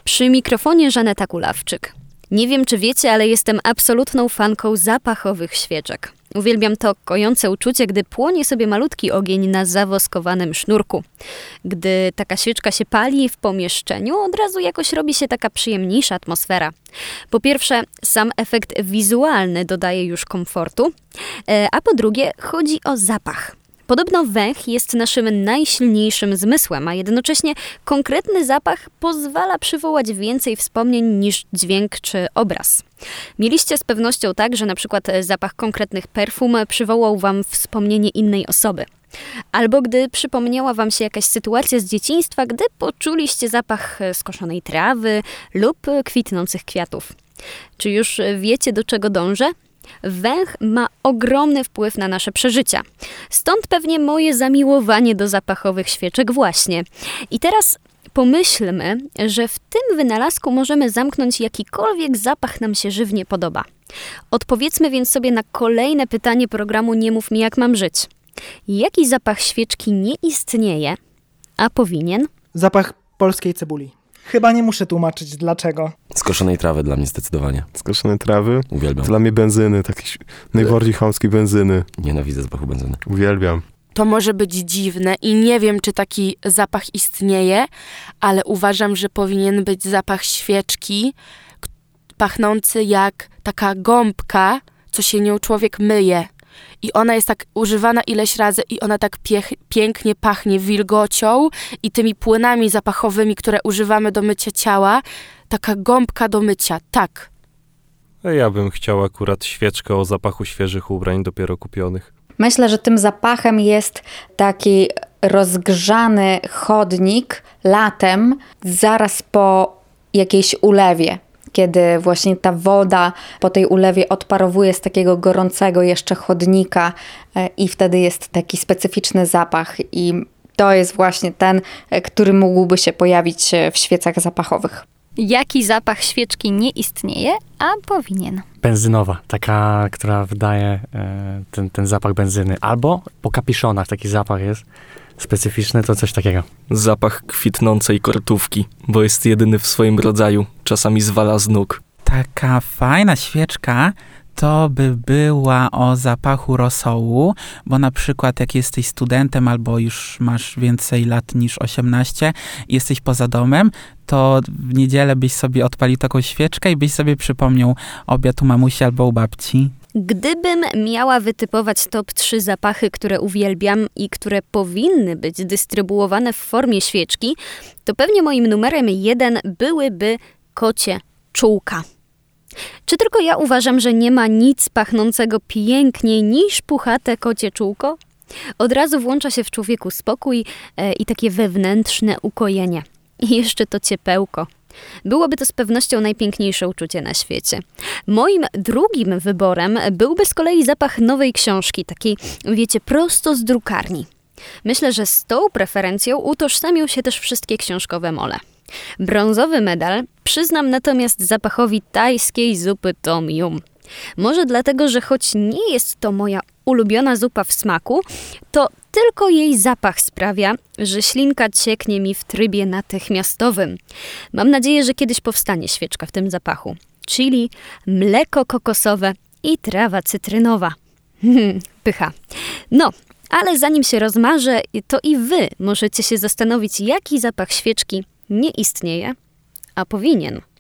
Przy mikrofonie Żaneta Kulawczyk. Nie wiem, czy wiecie, ale jestem absolutną fanką zapachowych świeczek. Uwielbiam to kojące uczucie, gdy płonie sobie malutki ogień na zawoskowanym sznurku. Gdy taka świeczka się pali w pomieszczeniu, od razu jakoś robi się taka przyjemniejsza atmosfera. Po pierwsze, sam efekt wizualny dodaje już komfortu, a po drugie, chodzi o zapach. Podobno węch jest naszym najsilniejszym zmysłem, a jednocześnie konkretny zapach pozwala przywołać więcej wspomnień niż dźwięk czy obraz. Mieliście z pewnością tak, że na przykład zapach konkretnych perfum przywołał wam wspomnienie innej osoby. Albo gdy przypomniała wam się jakaś sytuacja z dzieciństwa, gdy poczuliście zapach skoszonej trawy lub kwitnących kwiatów. Czy już wiecie, do czego dążę? Węch ma ogromny wpływ na nasze przeżycia. Stąd pewnie moje zamiłowanie do zapachowych świeczek właśnie. I teraz pomyślmy, że w tym wynalazku możemy zamknąć jakikolwiek zapach nam się żywnie podoba. Odpowiedzmy więc sobie na kolejne pytanie programu Nie mów mi, jak mam żyć. Jaki zapach świeczki nie istnieje, a powinien? Zapach polskiej cebuli. Chyba nie muszę tłumaczyć dlaczego. Skoszonej trawy dla mnie zdecydowanie. Skoszone trawy? Uwielbiam. Dla mnie benzyny, takiej najbardziej chamskiej benzyny. Nienawidzę zapachu benzyny. Uwielbiam. To może być dziwne i nie wiem, czy taki zapach istnieje, ale uważam, że powinien być zapach świeczki, pachnący jak taka gąbka, co się nią człowiek myje. I ona jest tak używana ileś razy i ona tak pięknie pachnie wilgocią i tymi płynami zapachowymi, które używamy do mycia ciała. Taka gąbka do mycia, tak. Ja bym chciał akurat świeczkę o zapachu świeżych ubrań dopiero kupionych. Myślę, że tym zapachem jest taki rozgrzany chodnik latem, zaraz po jakiejś ulewie. Kiedy właśnie ta woda po tej ulewie odparowuje z takiego gorącego jeszcze chodnika i wtedy jest taki specyficzny zapach i to jest właśnie ten, który mógłby się pojawić w świecach zapachowych. Jaki zapach świeczki nie istnieje, a powinien? Benzynowa, taka, która wydaje ten zapach benzyny. Albo po kapiszonach taki zapach jest specyficzny, to coś takiego. Zapach kwitnącej kortówki, bo jest jedyny w swoim rodzaju. Czasami zwala z nóg. Taka fajna świeczka to by była o zapachu rosołu, bo na przykład jak jesteś studentem albo już masz więcej lat niż 18 i jesteś poza domem, to w niedzielę byś sobie odpalił taką świeczkę i byś sobie przypomniał obiad u mamusi albo u babci. Gdybym miała wytypować top 3 zapachy, które uwielbiam i które powinny być dystrybuowane w formie świeczki, to pewnie moim numerem 1 byłyby kocie czółka. Czy tylko ja uważam, że nie ma nic pachnącego piękniej niż puchate kocie czółko? Od razu włącza się w człowieku spokój i takie wewnętrzne ukojenie. I jeszcze to ciepełko. Byłoby to z pewnością najpiękniejsze uczucie na świecie. Moim drugim wyborem byłby z kolei zapach nowej książki, takiej, wiecie, prosto z drukarni. Myślę, że z tą preferencją utożsamią się też wszystkie książkowe mole. Brązowy medal przyznam natomiast zapachowi tajskiej zupy Tom Yum. Może dlatego, że choć nie jest to moja ulubiona zupa w smaku, to tylko jej zapach sprawia, że ślinka cieknie mi w trybie natychmiastowym. Mam nadzieję, że kiedyś powstanie świeczka w tym zapachu. Chili, mleko kokosowe i trawa cytrynowa. Pycha. No, ale zanim się rozmarzę, to i wy możecie się zastanowić, jaki zapach świeczki nie istnieje, a powinien.